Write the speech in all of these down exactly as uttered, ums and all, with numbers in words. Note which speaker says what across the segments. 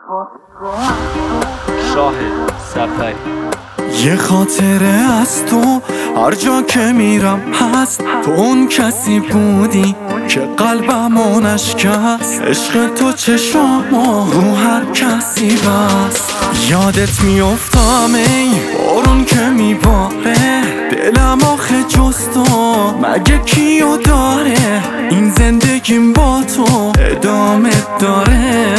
Speaker 1: شاهد سفری.
Speaker 2: یه خاطره از تو هر جا که میرم هست، تو اون کسی بودی که قلبمو نشکست. عشق تو چشامو رو هر کسی بست. یادت میافتم ای بارون که میباره، دلم آخه جز تو مگه کیو داره؟ این زندگیم با تو ادامه داره.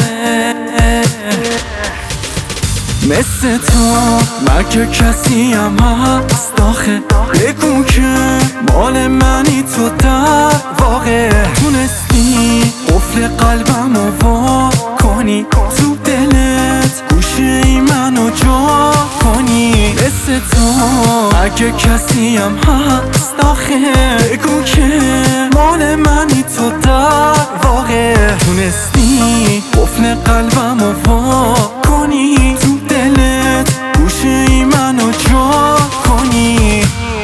Speaker 2: مثل تو مگه کسی هم هست آخه؟ بگو که مال منی تو در واقع. تونستی قفل قلبمو وا کنی، تو دلت گوشه ای منو جا کنی. مثل تو مگه کسی هم هست آخه؟ بگو که مال منی تو در واقع. تونستی قفل قلبمو وا کنی، تو دلت گوشه ای منو جا کنی.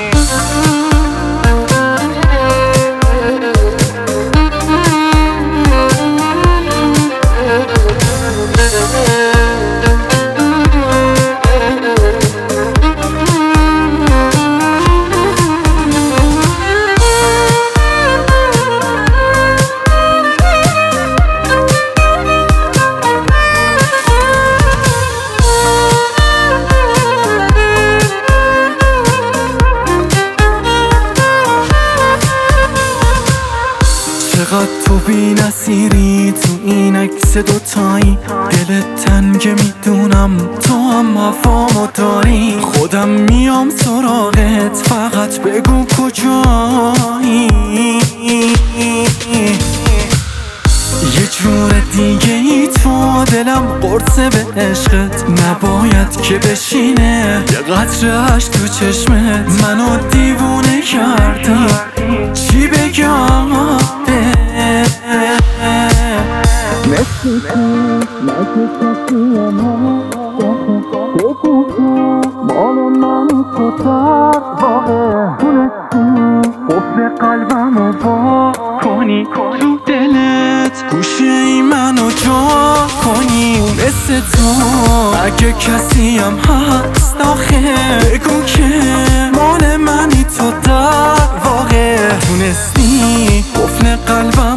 Speaker 2: چقدر تو بی نصیری تو این عکس دوتایی، دلت تنگه میدونم تو هم وفامو داری. خودم میام سراغت فقط بگو کجایی. یه جور دیگه ای تو دلم قرصه به عشقت، نباید که بشینه یه قطره‌اش تو چشمت. منو دیوونه کردی چی بگم مثل تو مگه کسی هم بگو که مال منی تو در واقع. تونستی قفل قلبمو وا کنی، تو دلت گوشه ای منو جا کنی. مثل تو مگه کسی هم هست آخه؟ بگو که مال منی تو در واقع. تونستی قفل قلبم